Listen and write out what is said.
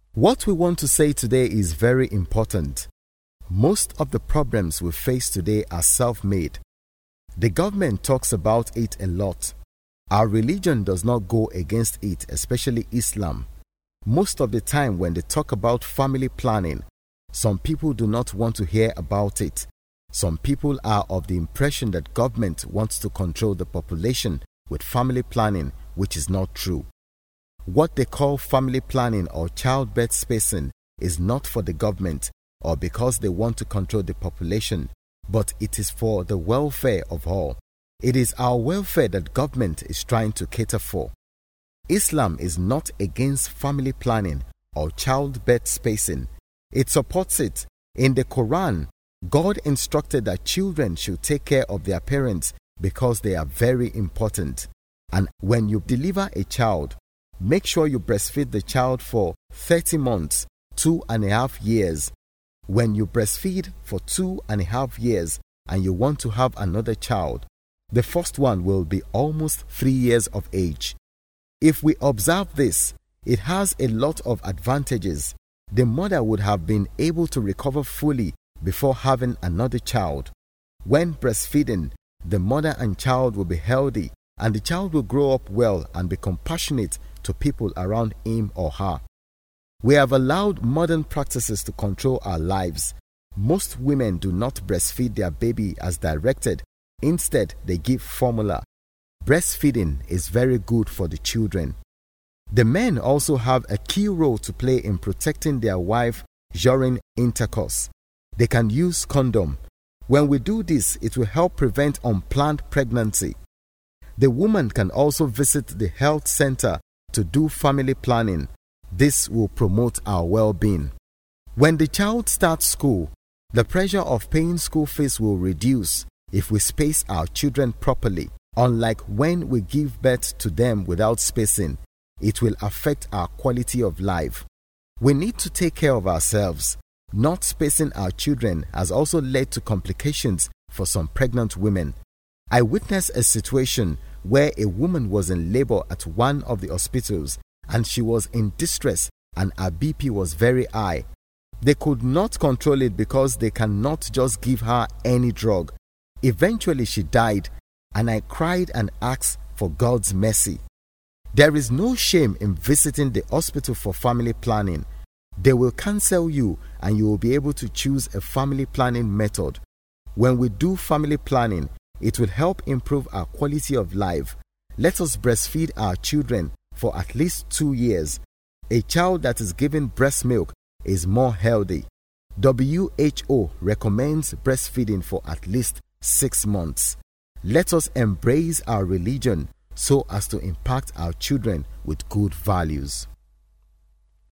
What we want to say today is very important. Most of the problems we face today are self-made. The government talks about it a lot. Our religion does not go against it, especially Islam. Most of the time when they talk about family planning, some people do not want to hear about it. Some people are of the impression that government wants to control the population with family planning, which is not true. What they call family planning or childbirth spacing is not for the government or because they want to control the population, but it is for the welfare of all. It is our welfare that government is trying to cater for. Islam is not against family planning or childbirth spacing. It supports it. In the Quran, God instructed that children should take care of their parents because they are very important. And when you deliver a child, make sure you breastfeed the child for 30 months, 2.5 years. When you breastfeed for 2.5 years and you want to have another child, the first one will be almost 3 years of age. If we observe this, it has a lot of advantages. The mother would have been able to recover fully before having another child. When breastfeeding, the mother and child will be healthy and the child will grow up well and be compassionate to people around him or her. We have allowed modern practices to control our lives. Most women do not breastfeed their baby as directed. Instead, they give formula. Breastfeeding is very good for the children. The men also have a key role to play in protecting their wife during intercourse. They can use condom. When we do this, it will help prevent unplanned pregnancy. The woman can also visit the health center to do family planning. This will promote our well-being. When the child starts school, the pressure of paying school fees will reduce if we space our children properly. Unlike when we give birth to them without spacing, it will affect our quality of life. We need to take care of ourselves. Not spacing our children has also led to complications for some pregnant women. I witnessed a situation where a woman was in labor at one of the hospitals and she was in distress and her BP was very high. They could not control it because they cannot just give her any drug. Eventually she died and I cried and asked for God's mercy. There is no shame in visiting the hospital for family planning. They will counsel you and you will be able to choose a family planning method. When we do family planning, it will help improve our quality of life. Let us breastfeed our children for at least 2 years. A child that is given breast milk is more healthy. WHO recommends breastfeeding for at least 6 months. Let us embrace our religion so as to impact our children with good values.